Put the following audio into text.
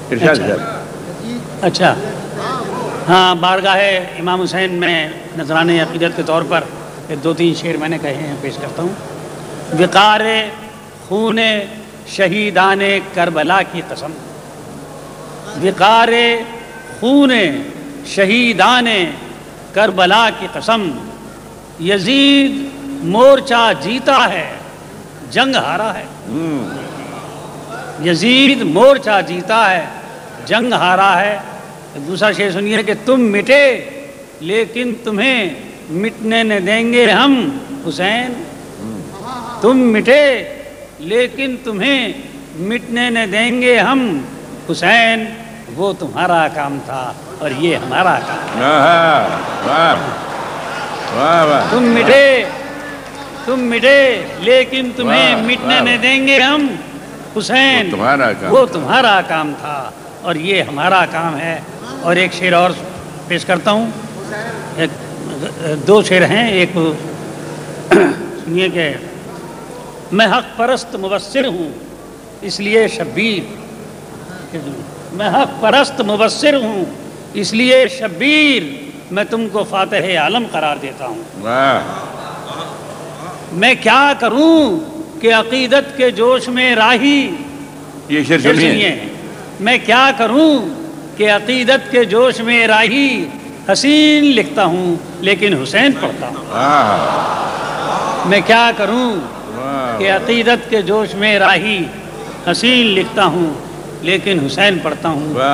ارشاد کر۔ اچھا ہاں، بارگاہ امام حسین میں نذرانے عقیدت کے طور پر 2-3 شعر میں نے کہے ہیں، پیش کرتا ہوں۔ وقار خون شہیدان کربلا کی قسم، وقار خون شہیدان کربلا کی قسم، یزید مورچہ جیتا ہے جنگ ہارا ہے، یزید مورچہ جیتا ہے جنگ ہارا ہے۔ دوسرا شعر سنیے کہ تم مٹے لیکن تمہیں مٹنے نہ دیں گے ہم حسین، تم مٹے لیکن تمہیں مٹنے نہ دیں گے ہم حسین، وہ تمہارا کام تھا اور یہ ہمارا کام۔ تم مٹے لیکن تمہیں مٹنے نہ دیں گے ہم حسین، وہ تمہارا کام تھا اور یہ ہمارا کام ہے۔ اور ایک شعر اور پیش کرتا ہوں، 2 شعر ہیں، ایک سنیے کہ میں حق پرست مبصر ہوں اس لیے شبیر، میں حق پرست مبصر ہوں اس لیے شبیر، میں تم کو فاتح عالم قرار دیتا ہوں۔ میں کیا کروں کہ عقیدت کے جوش میں راہی، یہ شعر سنیے، میں کیا کروں کہ عقیدت کے جوش میں راہی، حسین لکھتا ہوں لیکن حسین پڑھتا ہوں۔ میں کیا کروں کہ عقیدت کے جوش میں راہی، حسین لکھتا ہوں لیکن حسین پڑھتا ہوں۔